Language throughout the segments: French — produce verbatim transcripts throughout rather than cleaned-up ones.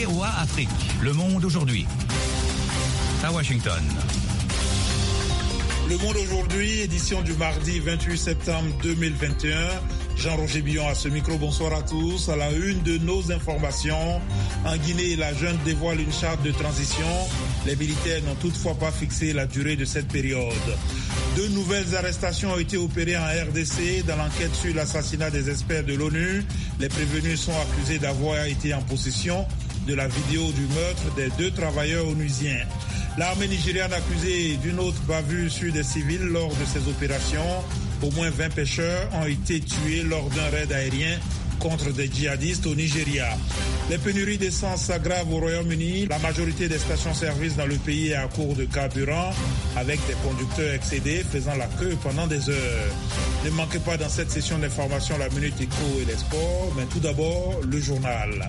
V O A Afrique, Le Monde aujourd'hui. À Washington. Le Monde aujourd'hui, édition du mardi vingt-huit septembre deux mille vingt et un. Jean-Roger Billon à ce micro, bonsoir à tous. À la une de nos informations, en Guinée, la junte dévoile une charte de transition. Les militaires n'ont toutefois pas fixé la durée de cette période. Deux nouvelles arrestations ont été opérées en R D C dans l'enquête sur l'assassinat des experts de l'ONU. Les prévenus sont accusés d'avoir été en possession de la vidéo du meurtre des deux travailleurs onusiens. L'armée nigériane accusée d'une autre bavure sur des civils lors de ces opérations. Au moins vingt pêcheurs ont été tués lors d'un raid aérien contre des djihadistes au Nigeria. Les pénuries d'essence s'aggravent au Royaume-Uni. La majorité des stations-service dans le pays est à court de carburant, avec des conducteurs excédés faisant la queue pendant des heures. Ne manquez pas dans cette session d'information la Minute Éco et les sports, mais tout d'abord, le journal.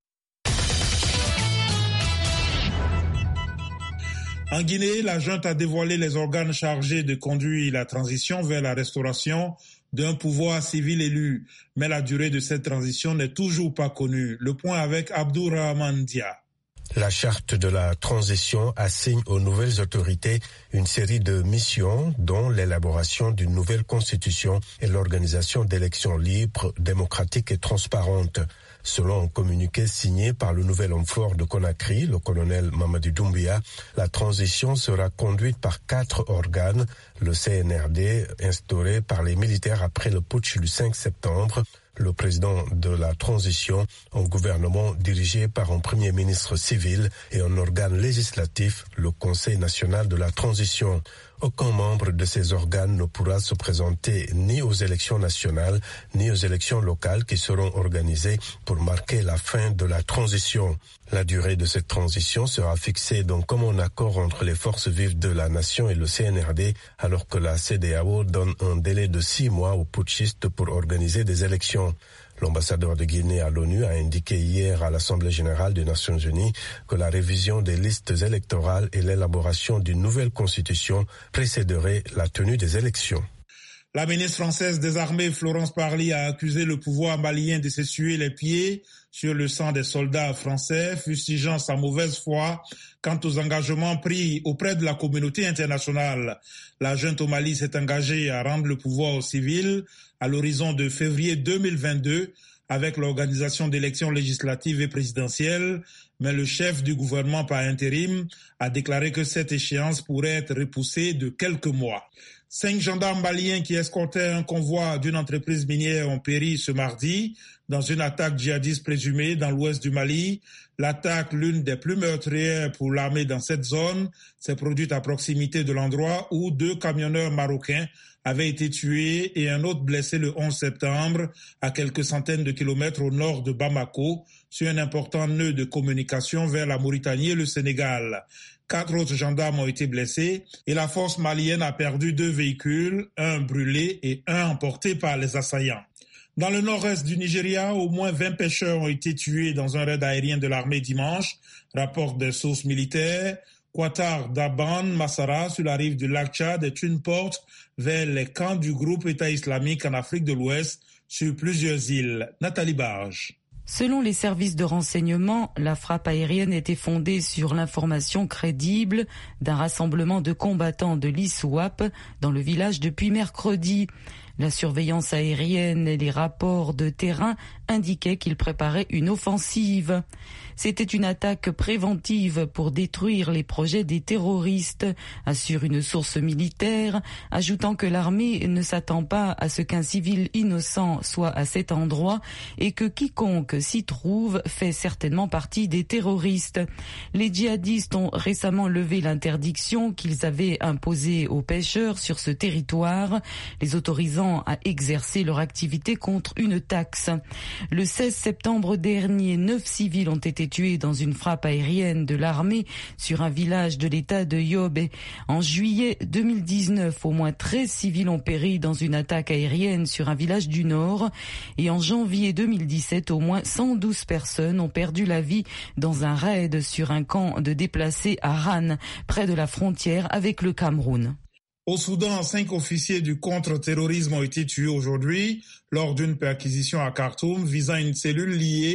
En Guinée, la junte a dévoilé les organes chargés de conduire la transition vers la restauration d'un pouvoir civil élu. Mais la durée de cette transition n'est toujours pas connue. Le point avec Abdourahmane Dia. La charte de la transition assigne aux nouvelles autorités une série de missions, dont l'élaboration d'une nouvelle constitution et l'organisation d'élections libres, démocratiques et transparentes. Selon un communiqué signé par le nouvel homme fort de Conakry, le colonel Mamadou Doumbia, la transition sera conduite par quatre organes, le C N R D, instauré par les militaires après le putsch du cinq septembre, le président de la transition, un gouvernement dirigé par un premier ministre civil et un organe législatif, le Conseil national de la transition. Aucun membre de ces organes ne pourra se présenter ni aux élections nationales ni aux élections locales qui seront organisées pour marquer la fin de la transition. La durée de cette transition sera fixée d'un commun accord entre les forces vives de la nation et le C N R D, alors que la C E D E A O donne un délai de six mois aux putschistes pour organiser des élections. L'ambassadeur de Guinée à l'ONU a indiqué hier à l'Assemblée générale des Nations unies que la révision des listes électorales et l'élaboration d'une nouvelle constitution précéderaient la tenue des élections. La ministre française des Armées, Florence Parly, a accusé le pouvoir malien de s'essuyer les pieds sur le sang des soldats français, fustigeant sa mauvaise foi quant aux engagements pris auprès de la communauté internationale. La junte au Mali s'est engagée à rendre le pouvoir aux civils à l'horizon de février deux mille vingt-deux avec l'organisation d'élections législatives et présidentielles, mais le chef du gouvernement par intérim a déclaré que cette échéance pourrait être repoussée de quelques mois. Cinq gendarmes maliens qui escortaient un convoi d'une entreprise minière ont péri ce mardi dans une attaque djihadiste présumée dans l'ouest du Mali. L'attaque, l'une des plus meurtrières pour l'armée dans cette zone, s'est produite à proximité de l'endroit où deux camionneurs marocains avaient été tués et un autre blessé le onze septembre à quelques centaines de kilomètres au nord de Bamako, sur un important nœud de communication vers la Mauritanie et le Sénégal. Quatre autres gendarmes ont été blessés et la force malienne a perdu deux véhicules, un brûlé et un emporté par les assaillants. Dans le nord-est du Nigeria, au moins vingt pêcheurs ont été tués dans un raid aérien de l'armée dimanche, rapportent des sources militaires. Qatar Daban Massara, sur la rive du lac Tchad, est une porte vers les camps du groupe État islamique en Afrique de l'Ouest sur plusieurs îles. Nathalie Barge. Selon les services de renseignement, la frappe aérienne était fondée sur l'information crédible d'un rassemblement de combattants de l'I S W A P dans le village depuis mercredi. La surveillance aérienne et les rapports de terrain indiquaient qu'ils préparaient une offensive. C'était une attaque préventive pour détruire les projets des terroristes, assure une source militaire, ajoutant que l'armée ne s'attend pas à ce qu'un civil innocent soit à cet endroit et que quiconque s'y trouve fait certainement partie des terroristes. Les djihadistes ont récemment levé l'interdiction qu'ils avaient imposée aux pêcheurs sur ce territoire, les autorisant à exercer leur activité contre une taxe. Le seize septembre dernier, neuf civils ont été tués dans une frappe aérienne de l'armée sur un village de l'état de Yobe. En juillet deux mille dix-neuf, au moins treize civils ont péri dans une attaque aérienne sur un village du Nord. Et en janvier deux mille dix-sept, au moins cent douze personnes ont perdu la vie dans un raid sur un camp de déplacés à Ran, près de la frontière avec le Cameroun. Au Soudan, cinq officiers du contre-terrorisme ont été tués aujourd'hui lors d'une perquisition à Khartoum visant une cellule liée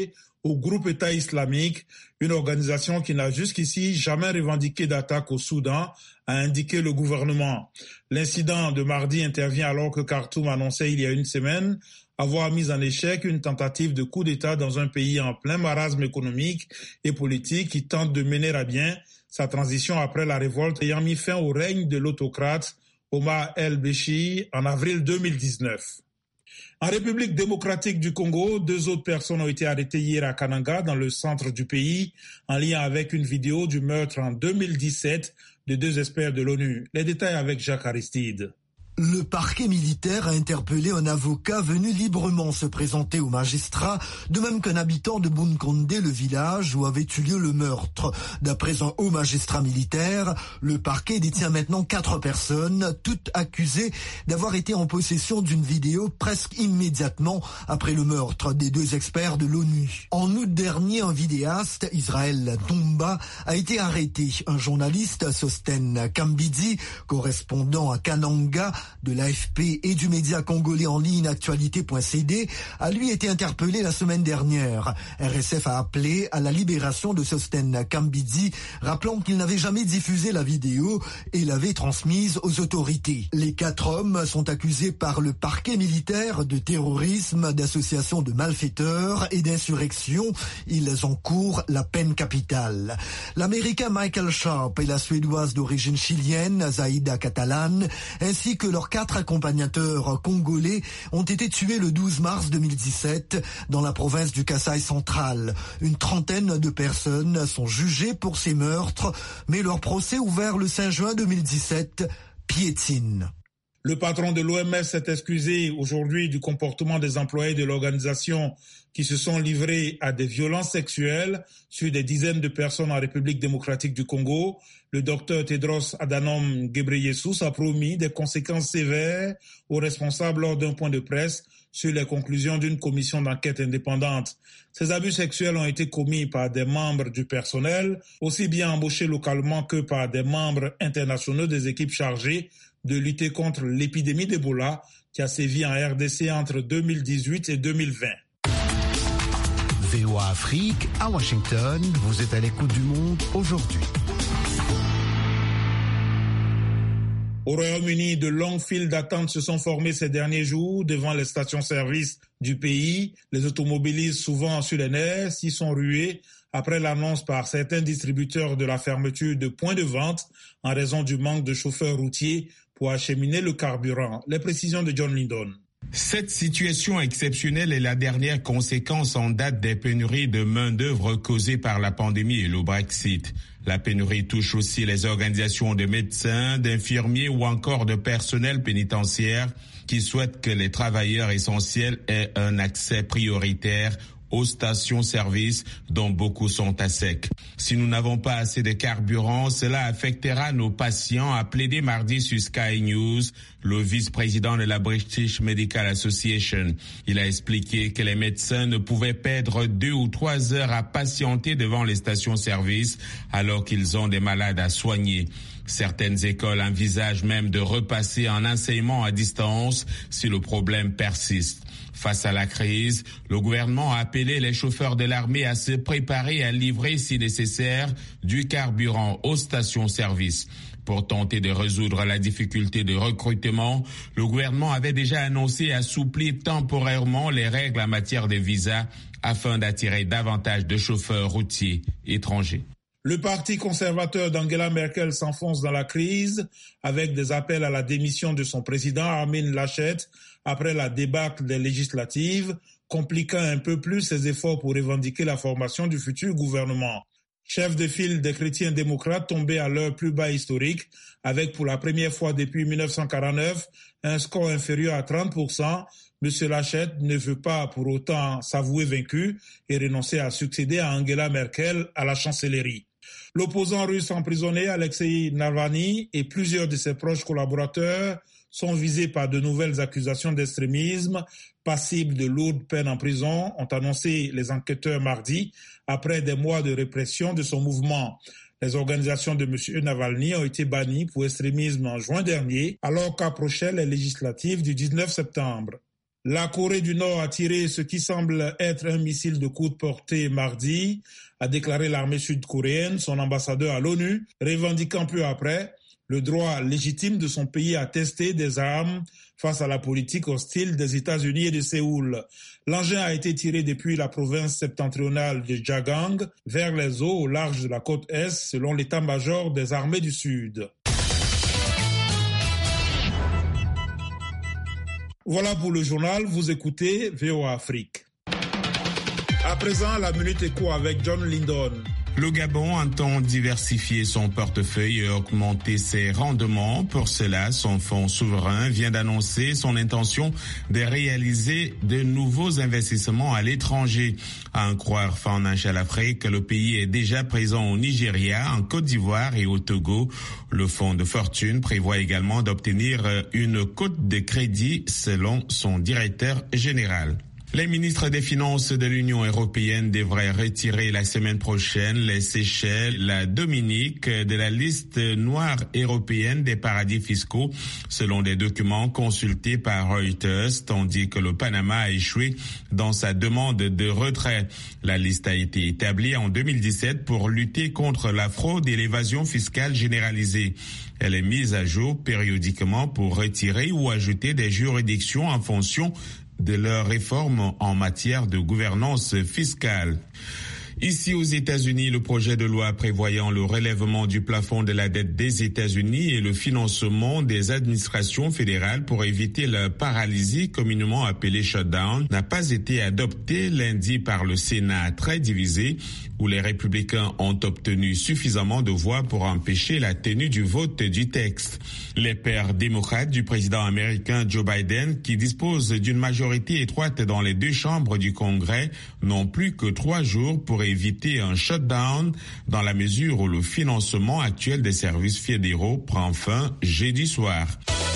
au groupe État islamique, une organisation qui n'a jusqu'ici jamais revendiqué d'attaque au Soudan, a indiqué le gouvernement. L'incident de mardi intervient alors que Khartoum annonçait il y a une semaine avoir mis en échec une tentative de coup d'État dans un pays en plein marasme économique et politique qui tente de mener à bien sa transition après la révolte ayant mis fin au règne de l'autocrate Omar el-Béchir en avril deux mille dix-neuf. En République démocratique du Congo, deux autres personnes ont été arrêtées hier à Kananga, dans le centre du pays, en lien avec une vidéo du meurtre en deux mille dix-sept de deux experts de l'ONU. Les détails avec Jacques Aristide. Le parquet militaire a interpellé un avocat venu librement se présenter au magistrat, de même qu'un habitant de Bunkonde, le village où avait eu lieu le meurtre. D'après un haut magistrat militaire, le parquet détient maintenant quatre personnes, toutes accusées d'avoir été en possession d'une vidéo presque immédiatement après le meurtre des deux experts de l'ONU. En août dernier, un vidéaste, Israël Tomba, a été arrêté. Un journaliste, Sosten Kambidzi, correspondant à Kananga, de l'A F P et du média congolais en ligne actualité point c d, a lui été interpellé la semaine dernière. R S F a appelé à la libération de Sosten Kambidzi, rappelant qu'il n'avait jamais diffusé la vidéo et l'avait transmise aux autorités. Les quatre hommes sont accusés par le parquet militaire de terrorisme, d'association de malfaiteurs et d'insurrection. Ils encourent la peine capitale. L'Américain Michael Sharp et la Suédoise d'origine chilienne Zaida Catalan, ainsi que leurs quatre accompagnateurs congolais ont été tués le douze mars deux mille dix-sept dans la province du Kasaï central. Une trentaine de personnes sont jugées pour ces meurtres, mais leur procès ouvert le cinq juin deux mille dix-sept piétine. Le patron de l'O M S s'est excusé aujourd'hui du comportement des employés de l'organisation qui se sont livrés à des violences sexuelles sur des dizaines de personnes en République démocratique du Congo. Le docteur Tedros Adhanom Ghebreyesus a promis des conséquences sévères aux responsables lors d'un point de presse sur les conclusions d'une commission d'enquête indépendante. Ces abus sexuels ont été commis par des membres du personnel, aussi bien embauchés localement que par des membres internationaux des équipes chargées de lutter contre l'épidémie d'Ebola qui a sévi en R D C entre deux mille dix-huit et deux mille vingt. V O A Afrique, à Washington, vous êtes à l'écoute du monde aujourd'hui. Au Royaume-Uni, de longues files d'attente se sont formées ces derniers jours devant les stations-service du pays. Les automobilistes, souvent sur les nerfs, s'y sont rués après l'annonce par certains distributeurs de la fermeture de points de vente en raison du manque de chauffeurs routiers pour acheminer le carburant. Les précisions de John Lindon. Cette situation exceptionnelle est la dernière conséquence en date des pénuries de main-d'œuvre causées par la pandémie et le Brexit. La pénurie touche aussi les organisations de médecins, d'infirmiers ou encore de personnel pénitentiaire qui souhaitent que les travailleurs essentiels aient un accès prioritaire aux stations-service dont beaucoup sont à sec. Si nous n'avons pas assez de carburant, cela affectera nos patients, a plaidé mardi sur Sky News le vice-président de la British Medical Association. Il a expliqué que les médecins ne pouvaient perdre deux ou trois heures à patienter devant les stations-service alors qu'ils ont des malades à soigner. Certaines écoles envisagent même de repasser en enseignement à distance si le problème persiste. Face à la crise, le gouvernement a appelé les chauffeurs de l'armée à se préparer à livrer, si nécessaire, du carburant aux stations-service. Pour tenter de résoudre la difficulté de recrutement, le gouvernement avait déjà annoncé assouplir temporairement les règles en matière de visa afin d'attirer davantage de chauffeurs routiers étrangers. Le parti conservateur d'Angela Merkel s'enfonce dans la crise avec des appels à la démission de son président Armin Laschet après la débâcle des législatives, compliquant un peu plus ses efforts pour revendiquer la formation du futur gouvernement. Chef de file des chrétiens démocrates tombés à leur plus bas historique, avec pour la première fois depuis mille neuf cent quarante-neuf un score inférieur à trente pour cent, M. Laschet ne veut pas pour autant s'avouer vaincu et renoncer à succéder à Angela Merkel à la chancellerie. L'opposant russe emprisonné Alexei Navalny et plusieurs de ses proches collaborateurs sont visés par de nouvelles accusations d'extrémisme, passibles de lourdes peines en prison, ont annoncé les enquêteurs mardi, après des mois de répression de son mouvement. Les organisations de M. Navalny ont été bannies pour extrémisme en juin dernier, alors qu'approchaient les législatives du dix-neuf septembre. La Corée du Nord a tiré ce qui semble être un missile de courte portée mardi, a déclaré l'armée sud-coréenne, son ambassadeur à l'ONU, revendiquant peu après le droit légitime de son pays à tester des armes face à la politique hostile des États-Unis et de Séoul. L'engin a été tiré depuis la province septentrionale de Jagang vers les eaux au large de la côte Est, selon l'état-major des armées du Sud. Voilà pour le journal, vous écoutez V O A Afrique. À présent, la Minute Éco avec John Lindon. Le Gabon entend diversifier son portefeuille et augmenter ses rendements. Pour cela, son fonds souverain vient d'annoncer son intention de réaliser de nouveaux investissements à l'étranger. À en croire Financial Afrique, le pays est déjà présent au Nigeria, en Côte d'Ivoire et au Togo. Le fonds de fortune prévoit également d'obtenir une cote de crédit selon son directeur général. Les ministres des Finances de l'Union européenne devraient retirer la semaine prochaine les Seychelles, la Dominique de la liste noire européenne des paradis fiscaux, selon des documents consultés par Reuters, tandis que le Panama a échoué dans sa demande de retrait. La liste a été établie en deux mille dix-sept pour lutter contre la fraude et l'évasion fiscale généralisée. Elle est mise à jour périodiquement pour retirer ou ajouter des juridictions en fonction de leurs réformes en matière de gouvernance fiscale. Ici aux États-Unis, le projet de loi prévoyant le relèvement du plafond de la dette des États-Unis et le financement des administrations fédérales pour éviter la paralysie communément appelée shutdown n'a pas été adopté lundi par le Sénat très divisé, où les républicains ont obtenu suffisamment de voix pour empêcher la tenue du vote du texte. Les pairs démocrates du président américain Joe Biden, qui dispose d'une majorité étroite dans les deux chambres du Congrès, n'ont plus que trois jours pour éviter un shutdown dans la mesure où le financement actuel des services fédéraux prend fin jeudi soir.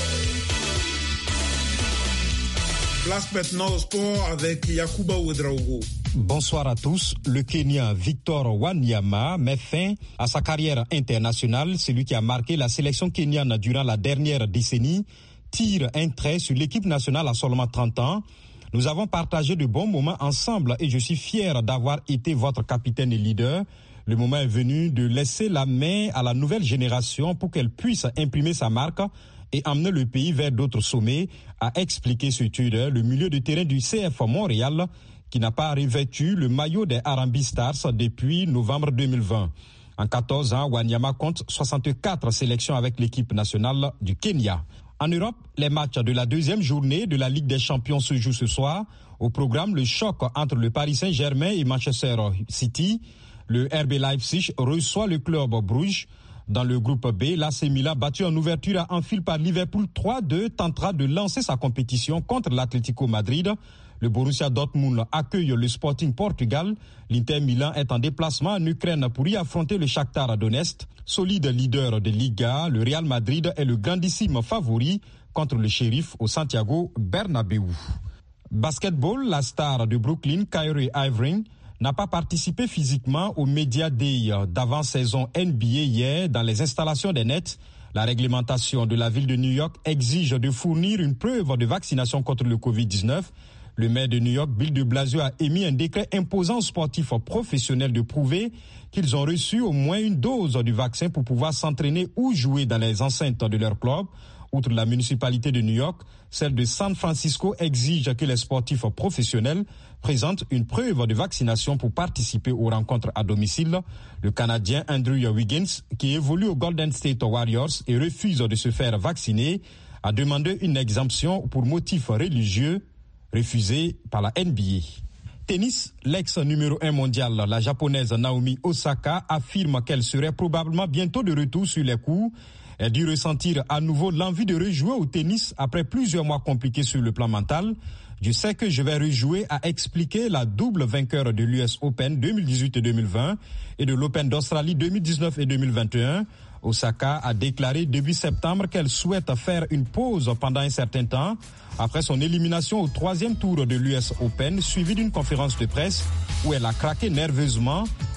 Place maintenant au sport avec Yacouba Ouedraogo. Bonsoir à tous. Le Kenyan Victor Wanyama met fin à sa carrière internationale. Celui qui a marqué la sélection kenyane durant la dernière décennie tire un trait sur l'équipe nationale à seulement trente ans. Nous avons partagé de bons moments ensemble et je suis fier d'avoir été votre capitaine et leader. Le moment est venu de laisser la main à la nouvelle génération pour qu'elle puisse imprimer sa marque et emmener le pays vers d'autres sommets, a expliqué sur Twitter le milieu de terrain du C F Montréal qui n'a pas revêtu le maillot des R and B Stars depuis novembre deux mille vingt. En quatorze ans, Wanyama compte soixante-quatre sélections avec l'équipe nationale du Kenya. En Europe, les matchs de la deuxième journée de la Ligue des Champions se jouent ce soir. Au programme, le choc entre le Paris Saint-Germain et Manchester City. Le R B Leipzig reçoit le club Bruges. Dans le groupe B, l'A C Milan, battu en ouverture à Anfield par Liverpool trois deux, tentera de lancer sa compétition contre l'Atlético Madrid. Le Borussia Dortmund accueille le Sporting Portugal. L'Inter Milan est en déplacement en Ukraine pour y affronter le Shakhtar Donetsk. Solide leader de Liga, le Real Madrid est le grandissime favori contre le Sheriff au Santiago Bernabéu. Basketball, la star de Brooklyn, Kyrie Irving, n'a pas participé physiquement au Media Day d'avant-saison N B A hier dans les installations des Nets. La réglementation de la ville de New York exige de fournir une preuve de vaccination contre le covid dix-neuf. Le maire de New York, Bill de Blasio, a émis un décret imposant aux sportifs professionnels de prouver qu'ils ont reçu au moins une dose du vaccin pour pouvoir s'entraîner ou jouer dans les enceintes de leur club. Outre la municipalité de New York, celle de San Francisco exige que les sportifs professionnels présentent une preuve de vaccination pour participer aux rencontres à domicile. Le Canadien Andrew Wiggins, qui évolue aux Golden State Warriors et refuse de se faire vacciner, a demandé une exemption pour motifs religieux refusée par la N B A. Tennis, l'ex numéro un mondial, la japonaise Naomi Osaka, affirme qu'elle serait probablement bientôt de retour sur les cours. Elle dit ressentir à nouveau l'envie de rejouer au tennis après plusieurs mois compliqués sur le plan mental. Je sais que je vais rejouer, a expliqué la double vainqueur de l'U S Open deux mille dix-huit et deux mille vingt et de l'Open d'Australie deux mille dix-neuf et deux mille vingt et un. Osaka a déclaré début septembre qu'elle souhaite faire une pause pendant un certain temps après son élimination au troisième tour de l'U S Open, suivie d'une conférence de presse où elle a craqué nerveusement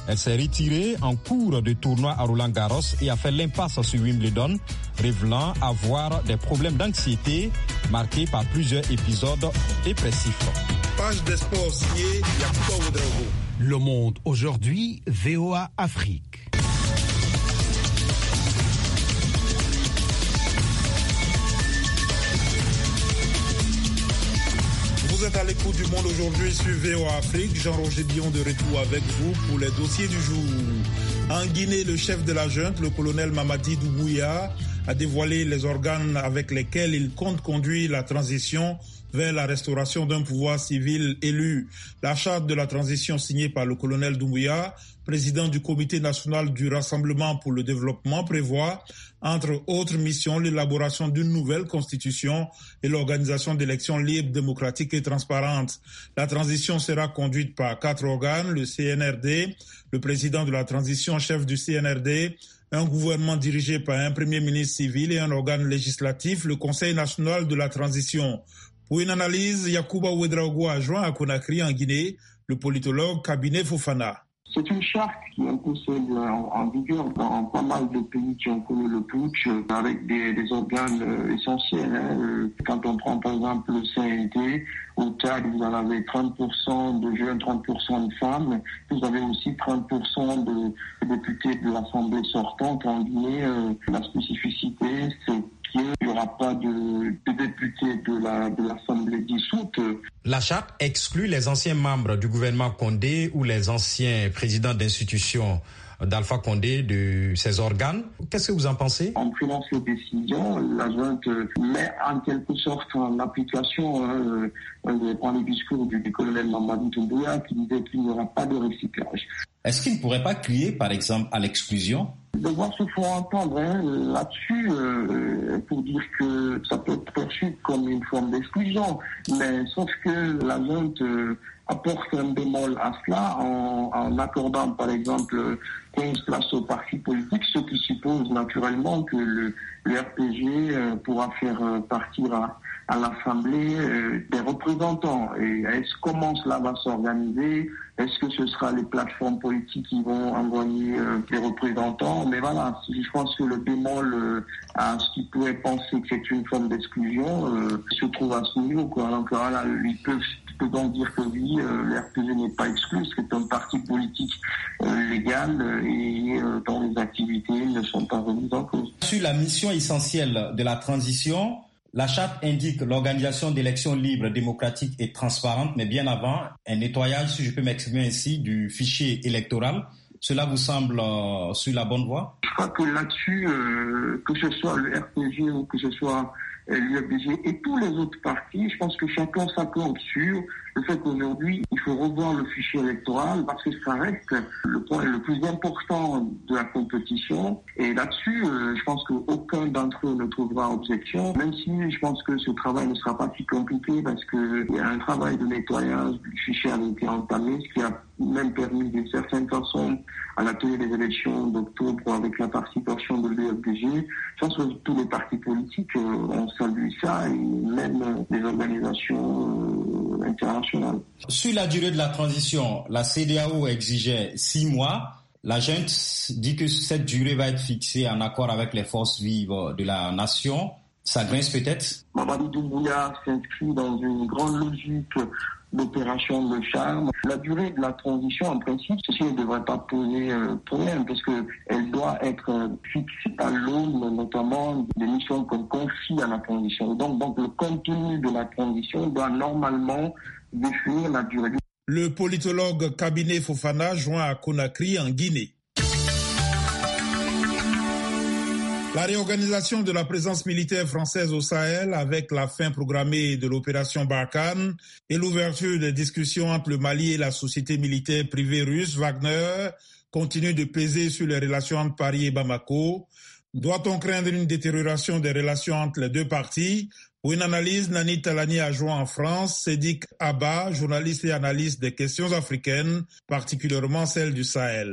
Elle s'est retirée en cours de tournoi à Roland-Garros et a fait l'impasse sur Wimbledon, révélant avoir des problèmes d'anxiété marqués par plusieurs épisodes dépressifs. Page des sports signée Yacouba Ouedraogo. Le Monde aujourd'hui, V O A Afrique. Vous êtes à l'écoute du Monde aujourd'hui sur V O A Afrique. Jean-Roger Billon de retour avec vous pour les dossiers du jour. En Guinée, le chef de la junte, le colonel Mamadi Doumbouya, a dévoilé les organes avec lesquels il compte conduire la transition vers la restauration d'un pouvoir civil élu. La charte de la transition signée par le colonel Doumbouya, président du Comité national du Rassemblement pour le développement, prévoit, entre autres missions, l'élaboration d'une nouvelle constitution et l'organisation d'élections libres, démocratiques et transparentes. La transition sera conduite par quatre organes, le C N R D, le président de la transition, chef du C N R D, un gouvernement dirigé par un premier ministre civil et un organe législatif, le Conseil national de la transition. Pour une analyse, Yacouba Ouedraogo a joint à Conakry en Guinée le politologue Kabinet Fofana. C'est une charte qui est un peu celle en, en vigueur dans pas mal de pays qui ont connu le putsch, avec des, des organes euh, essentiels. Hein. Quand on prend par exemple le C N D, au Tchad, vous en avez trente pour cent de jeunes, trente pour cent de femmes. Vous avez aussi trente pour cent de, de députés de l'Assemblée sortante. En Guinée, euh, la spécificité, c'est qu'il n'y aura pas de, de députés de, la, de l'Assemblée dissoute. La charte exclut les anciens membres du gouvernement Condé ou les anciens présidents d'institutions d'Alpha Condé de ces organes. Qu'est-ce que vous en pensez? En prenant ces décisions, la junte met en quelque sorte en application hein, euh, dans le discours du, du colonel Mamadi Doumbouya qui disait qu'il n'y aura pas de recyclage. Est-ce qu'il ne pourrait pas crier, par exemple, à l'exclusion? De voir se faut entendre hein, là-dessus euh, pour dire que ça peut être perçu comme une forme d'exclusion, mais sauf que la junte euh, apporte un bémol à cela en, en accordant par exemple quinze places aux partis politiques, ce qui suppose naturellement que le, le R P G euh, pourra faire euh, partir à, à l'Assemblée euh, des représentants. Et est-ce comment cela va s'organiser? Est-ce que ce sera les plateformes politiques qui vont envoyer euh, des représentants? Mais voilà, je pense que le bémol euh, à ce qui pourrait penser que c'est une forme d'exclusion euh, se trouve à ce niveau, quoi. Donc voilà, ils peuvent, ils peuvent donc dire que oui, euh, le R P G n'est pas exclu, c'est un parti politique euh, légal euh, et euh, dont les activités ne sont pas remises en cause. Sur la mission essentielle de la transition, la charte indique l'organisation d'élections libres, démocratiques et transparentes, mais bien avant, un nettoyage, si je peux m'exprimer ainsi, du fichier électoral. Cela vous semble euh, sur la bonne voie? Je crois que là-dessus, euh, que ce soit le R P G ou que ce soit euh, l'U F D G et tous les autres partis, je pense que chacun s'accorde sur le fait qu'aujourd'hui, il faut revoir le fichier électoral parce que ça reste le point le plus important de la compétition. Et là-dessus, euh, je pense qu'aucun d'entre eux ne trouvera objection, même si je pense que ce travail ne sera pas si compliqué parce qu'il y a un travail de nettoyage du fichier avait été entamé, ce qui a même permis d'une certaine façon à la tenue des élections d'octobre avec la participation de l'U F D G. Je pense que tous les partis politiques euh, ont salué ça et même euh, les organisations euh, internationales. Sur la durée de la transition, la C D A O exigeait six mois. La junte dit que cette durée va être fixée en accord avec les forces vives de la nation. Ça grince peut-être? Mamadi Doumbouya s'inscrit dans une grande logique d'opération de charme. La durée de la transition, en principe, ceci ne devrait pas poser euh, problème parce qu'elle doit être euh, fixée à l'aune notamment des missions qu'on confie à la transition. Donc, donc le contenu de la transition doit normalement définir la durée. Le politologue Kabinet Fofana joint à Conakry en Guinée. La réorganisation de la présence militaire française au Sahel avec la fin programmée de l'opération Barkhane et l'ouverture des discussions entre le Mali et la société militaire privée russe Wagner continue de peser sur les relations entre Paris et Bamako. Doit-on craindre une détérioration des relations entre les deux parties? Pour une analyse, Nani Talani a joint en France Sédic Abba, journaliste et analyste des questions africaines, particulièrement celles du Sahel.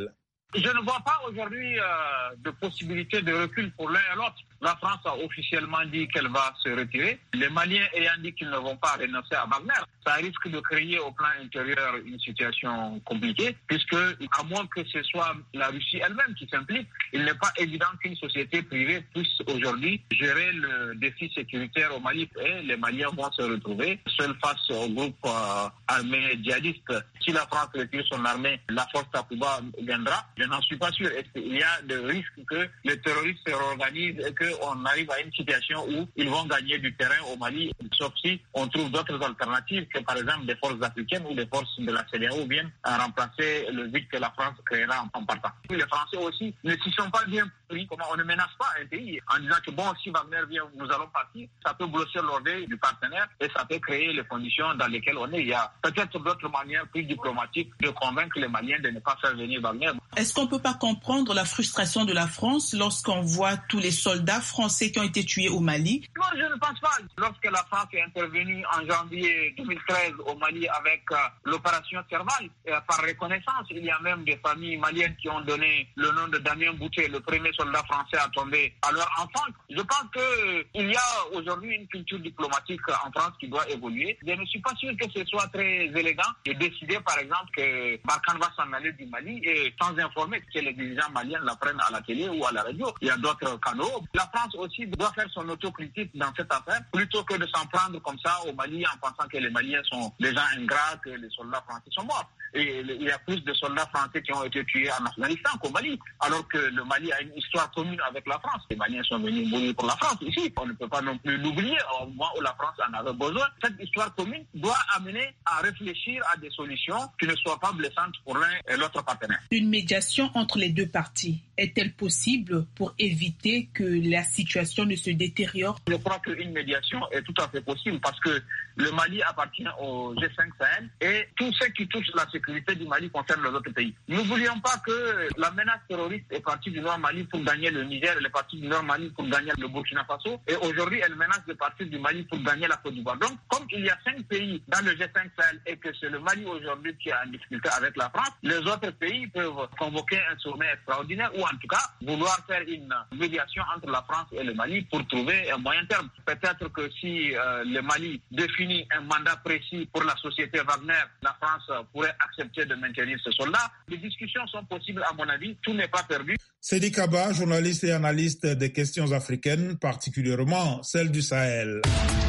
Je ne vois pas aujourd'hui euh, de possibilité de recul pour l'un et l'autre. La France a officiellement dit qu'elle va se retirer. Les Maliens ayant dit qu'ils ne vont pas renoncer à Wagner, ça risque de créer au plan intérieur une situation compliquée, puisque à moins que ce soit la Russie elle-même qui s'implique, il n'est pas évident qu'une société privée puisse aujourd'hui gérer le défi sécuritaire au Mali. Et les Maliens vont se retrouver seuls face au groupe euh, armé djihadiste. Si la France retire son armée, la force Takuba viendra. Je n'en suis pas sûr. Il y a des risques que les terroristes se réorganisent et qu'on arrive à une situation où ils vont gagner du terrain au Mali, sauf si on trouve d'autres alternatives que par exemple des forces africaines ou des forces de la C E D E A O viennent à remplacer le vide que la France créera en partant. Les Français aussi ne s'y sont pas bien pris. Comment on ne menace pas un pays en disant que bon, si Wagner vient, nous allons partir. Ça peut bloquer l'ordre du partenaire et ça peut créer les conditions dans lesquelles on est. Il y a peut-être d'autres manières plus diplomatiques de convaincre les Maliens de ne pas faire venir Wagner. Est-ce qu'on ne peut pas comprendre la frustration de la France lorsqu'on voit tous les soldats français qui ont été tués au Mali? Non, je ne pense pas. Lorsque la France est intervenue en janvier deux mille treize au Mali avec euh, l'opération Serval, euh, par reconnaissance, il y a même des familles maliennes qui ont donné le nom de Damien Boutet, le premier soldat français à tomber à leur enfant. Je pense qu'il y a aujourd'hui une culture diplomatique en France qui doit évoluer. Je ne suis pas sûr que ce soit très élégant de décider, par exemple, que Barkhane va s'en aller du Mali et sans informer que les dirigeants maliens l'apprennent à la télé ou à la radio. Il y a d'autres canaux. La France aussi doit faire son autocritique dans cette affaire plutôt que de s'en prendre comme ça au Mali en pensant que les Maliens sont des gens ingrats, que les soldats français sont morts. Et il y a plus de soldats français qui ont été tués en Afghanistan qu'au Mali, alors que le Mali a une histoire commune avec la France. Les Maliens sont venus mourir pour la France ici. On ne peut pas non plus l'oublier au moment où la France en avait besoin. Cette histoire commune doit amener à réfléchir à des solutions qui ne soient pas blessantes pour l'un et l'autre partenaire. Une médiation entre les deux parties est-elle possible pour éviter que la situation ne se détériore? Je crois qu'une médiation est tout à fait possible parce que le Mali appartient au G cinq Sahel et tout ce qui touche la sécurité du Mali concerne les autres pays. N'oublions pas que la menace terroriste est partie du Nord Mali pour gagner le Niger, elle est partie du Nord Mali pour gagner le Burkina Faso et aujourd'hui elle menace de partir du Mali pour gagner la Côte d'Ivoire. Donc comme il y a cinq pays dans le G cinq Sahel et que c'est le Mali aujourd'hui qui est en difficulté avec la France, les autres pays peuvent convoquer un sommet extraordinaire ou en tout cas vouloir faire une médiation entre la France et le Mali pour trouver un moyen terme. Peut-être que si euh, le Mali définit un mandat précis pour la société Wagner, la France pourrait accepter de maintenir ce soldat. Les discussions sont possibles à mon avis, tout n'est pas perdu. Seydi Kaba, journaliste et analyste des questions africaines, particulièrement celles du Sahel.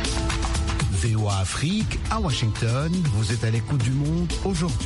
V O A Afrique, à Washington, vous êtes à l'écoute du monde aujourd'hui.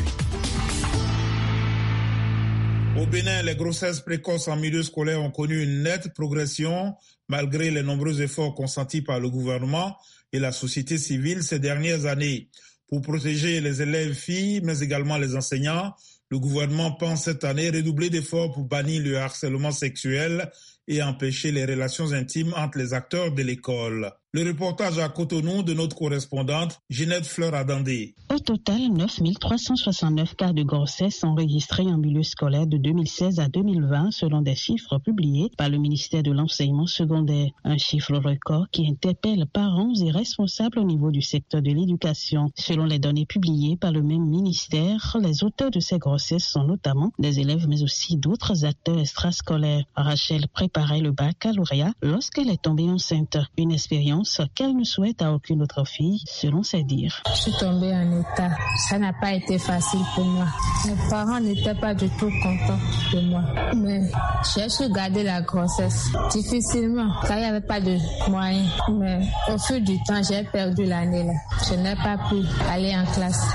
Au Bénin, les grossesses précoces en milieu scolaire ont connu une nette progression malgré les nombreux efforts consentis par le gouvernement et la société civile ces dernières années. Pour protéger les élèves filles, mais également les enseignants, le gouvernement pense cette année redoubler d'efforts pour bannir le harcèlement sexuel et empêcher les relations intimes entre les acteurs de l'école. Le reportage à Cotonou de notre correspondante Ginette Fleur-Adandé. Au total, neuf mille trois cent soixante-neuf cas de grossesse enregistrés en milieu scolaire de deux mille seize à deux mille vingt selon des chiffres publiés par le ministère de l'enseignement secondaire. Un chiffre record qui interpelle parents et responsables au niveau du secteur de l'éducation. Selon les données publiées par le même ministère, les auteurs de ces grossesses sont notamment des élèves mais aussi d'autres acteurs extrascolaires. Rachel préparait le baccalauréat lorsqu'elle est tombée enceinte. Une expérience qu'elle ne souhaite à aucune autre fille, selon ses dires. Je suis tombée en état. Ça n'a pas été facile pour moi. Mes parents n'étaient pas du tout contents de moi. Mais j'ai su garder la grossesse difficilement, car il n'y avait pas de moyens. Mais au fil du temps, j'ai perdu l'année là. Je n'ai pas pu aller en classe.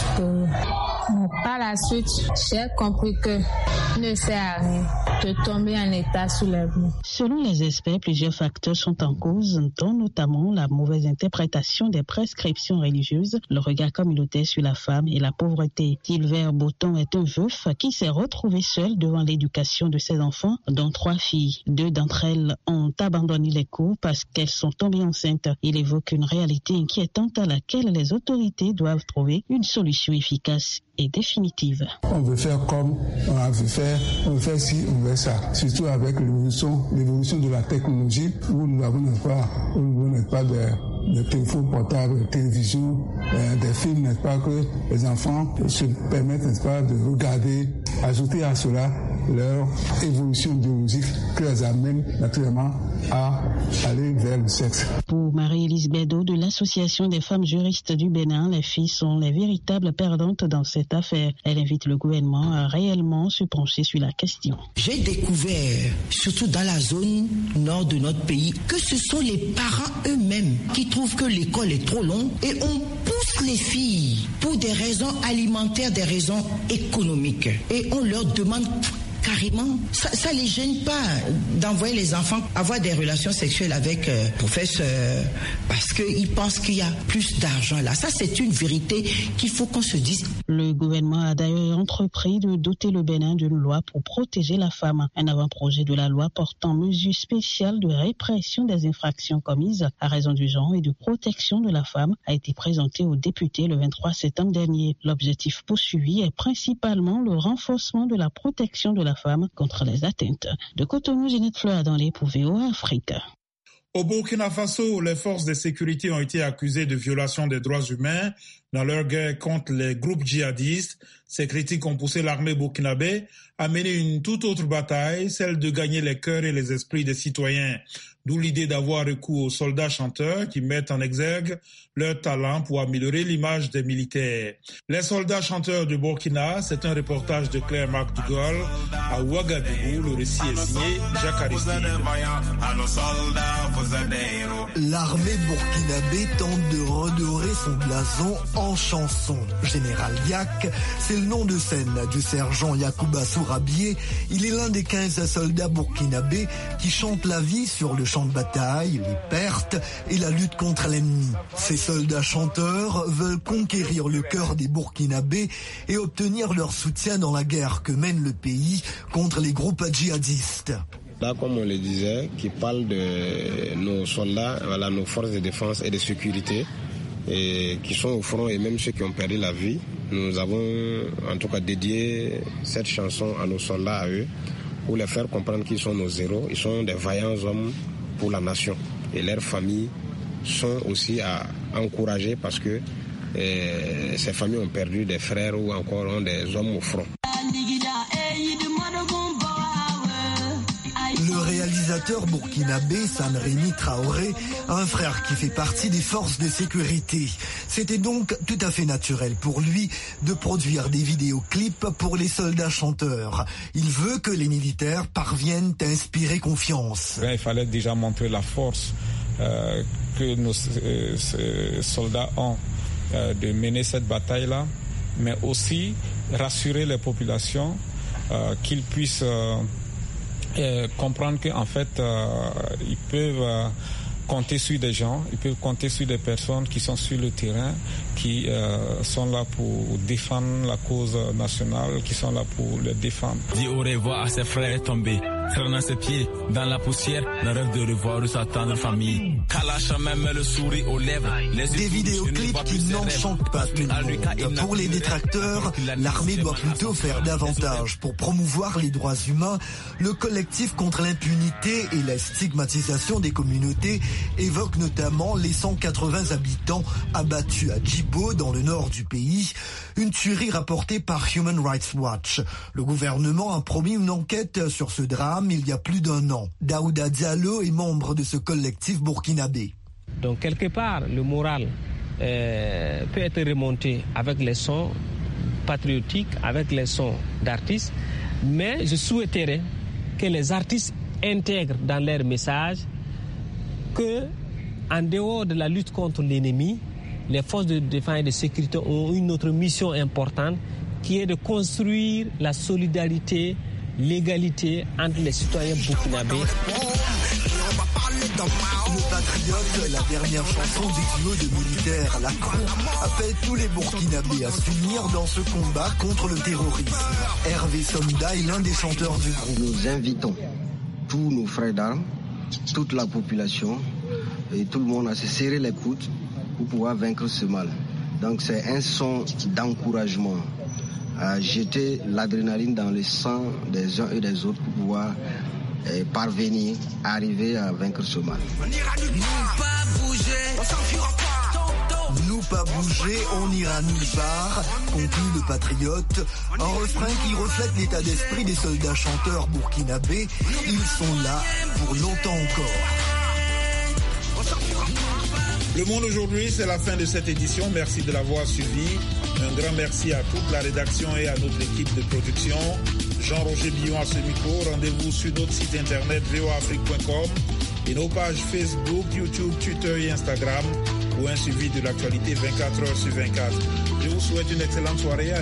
Mais par la suite, j'ai compris que ne sert à rien de tomber en état soulèvement. Selon les experts, plusieurs facteurs sont en cause, dont notamment la mauvaise interprétation des prescriptions religieuses, le regard communautaire sur la femme et la pauvreté. Gilbert Botton est un veuf qui s'est retrouvé seul devant l'éducation de ses enfants, dont trois filles. Deux d'entre elles ont abandonné les cours parce qu'elles sont tombées enceintes. Il évoque une réalité inquiétante à laquelle les autorités doivent trouver une solution efficace et définitive. On veut faire comme on a veut faire, on veut faire ci, on veut ça. Surtout avec l'évolution, l'évolution de la technologie où nous n'avons pas, où nous n'avons pas de, de téléphones portables, de télévision, euh, des films, n'est-ce pas, que les enfants se permettent, n'est-ce pas, de regarder. Ajouter à cela leur évolution biologique qui les amène naturellement à aller vers le sexe. Pour Marie-Élise Bédo de l'Association des femmes juristes du Bénin, les filles sont les véritables perdantes dans cette affaire. Elle invite le gouvernement à réellement se pencher sur la question. J'ai découvert, surtout dans la zone nord de notre pays, que ce sont les parents eux-mêmes qui trouvent que l'école est trop longue et on pousse les filles pour des raisons alimentaires, des raisons économiques. Et on leur demande carrément, ça ne les gêne pas d'envoyer les enfants avoir des relations sexuelles avec euh, professeurs parce qu'ils pensent qu'il y a plus d'argent là. Ça, c'est une vérité qu'il faut qu'on se dise. Le gouvernement a d'ailleurs entrepris de doter le Bénin d'une loi pour protéger la femme. Un avant-projet de la loi portant mesures spéciales de répression des infractions commises à raison du genre et de protection de la femme a été présenté aux députés le vingt-trois septembre dernier. L'objectif poursuivi est principalement le renforcement de la protection de la femme contre les atteintes. De Cotonou, Ginette Fleur dans les pour V O A Afrique. Au Burkina Faso, les forces de sécurité ont été accusées de violation des droits humains dans leur guerre contre les groupes djihadistes. Ces critiques ont poussé l'armée burkinabé à mener une toute autre bataille, celle de gagner les cœurs et les esprits des citoyens. D'où l'idée d'avoir recours aux soldats chanteurs qui mettent en exergue leur talent pour améliorer l'image des militaires. Les soldats chanteurs du Burkina, c'est un reportage de Claire-Marc Dugol à Ouagadougou. Le récit est signé Jacques Aristide. L'armée burkinabé tente de redorer son blason en chanson. Général Yak, c'est le nom de scène du sergent Yacouba Sourabié. Il est l'un des quinze soldats burkinabés qui chantent la vie sur le champ de bataille, les pertes et la lutte contre l'ennemi. Ces soldats chanteurs veulent conquérir le cœur des Burkinabés et obtenir leur soutien dans la guerre que mène le pays contre les groupes djihadistes. Là, comme on le disait, qui parle de nos soldats, voilà, nos forces de défense et de sécurité, et qui sont au front et même ceux qui ont perdu la vie. Nous avons en tout cas dédié cette chanson à nos soldats, à eux, pour les faire comprendre qu'ils sont nos héros. Ils sont des vaillants hommes pour la nation. Et leurs familles sont aussi à encourager parce que euh, ces familles ont perdu des frères ou encore ont des hommes au front. Le réalisateur burkinabé San Rémi Traoré a un frère qui fait partie des forces de sécurité. C'était donc tout à fait naturel pour lui de produire des vidéoclips pour les soldats chanteurs. Il veut que les militaires parviennent à inspirer confiance. Il fallait déjà montrer la force euh, que nos euh, soldats ont euh, de mener cette bataille-là, mais aussi rassurer les populations euh, qu'ils puissent euh, euh, comprendre qu'en fait, euh, ils peuvent euh, compter sur des gens, ils peuvent compter sur des personnes qui sont sur le terrain, qui euh, sont là pour défendre la cause nationale, qui sont là pour le défendre. Dit au revoir à ses frères tombés, traînant ses pieds dans la poussière, le rêve de revoir sa tendre famille. Kalash même le sourire aux lèvres. Des vidéoclips qui n'enchantent pas tout le monde. Pour les détracteurs, l'armée doit plutôt faire davantage pour promouvoir les droits humains. Le collectif contre l'impunité et la stigmatisation des communautés évoque notamment les cent quatre-vingts habitants abattus à Djibo, dans le nord du pays, une tuerie rapportée par Human Rights Watch. Le gouvernement a promis une enquête sur ce drame il y a plus d'un an. Daouda Diallo est membre de ce collectif burkinabé. Donc quelque part, le moral euh, peut être remonté avec les sons patriotiques, avec les sons d'artistes, mais je souhaiterais que les artistes intègrent dans leur message que, en dehors de la lutte contre l'ennemi, les forces de défense et de sécurité ont une autre mission importante qui est de construire la solidarité, l'égalité entre les citoyens burkinabés. Le Patriote, la dernière chanson du duo de militaires Lacron, appelle tous les Burkinabés à s'unir dans ce combat contre le terrorisme. Hervé Sonda est l'un des chanteurs du groupe. Nous invitons tous nos frères d'armes, toute la population et tout le monde à se serrer les coudes pour pouvoir vaincre ce mal. Donc c'est un son d'encouragement à jeter l'adrénaline dans le sang des uns et des autres pour pouvoir eh, parvenir à arriver à vaincre ce mal. On n'ira nulle part, pas bouger, on s'enfuira pas. Nous pas bouger, on n'ira nulle part, conclut le patriote. Un refrain qui reflète l'état d'esprit des soldats chanteurs burkinabés. Ils sont là pour longtemps encore. Le Monde aujourd'hui, c'est la fin de cette édition. Merci de l'avoir suivi. Un grand merci à toute la rédaction et à notre équipe de production. Jean-Roger Billon à ce micro. Rendez-vous sur notre site internet v o a afrique point com et nos pages Facebook, YouTube, Twitter et Instagram pour un suivi de l'actualité vingt-quatre heures sur vingt-quatre. Je vous souhaite une excellente soirée.